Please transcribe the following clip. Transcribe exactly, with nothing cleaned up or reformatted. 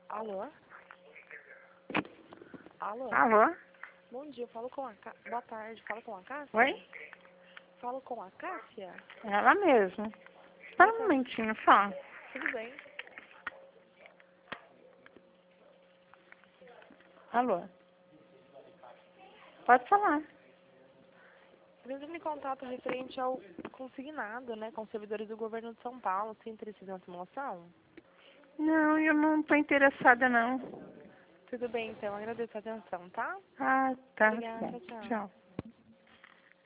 Alô? Alô? Alô? Bom dia, eu falo com a Cá... Boa tarde, falo com a Cássia? Oi? Falo com a Cássia? Ela mesma. Espera um momentinho, fala. Tudo bem? Alô? Pode falar. Eu entro em contato referente ao consignado, né, com os servidores do governo de São Paulo. Você interessa na simulação? Não, eu não tô interessada, não. Tudo bem, então. Agradeço a atenção, tá? Ah, tá. Obrigada, Bom, tchau. tchau.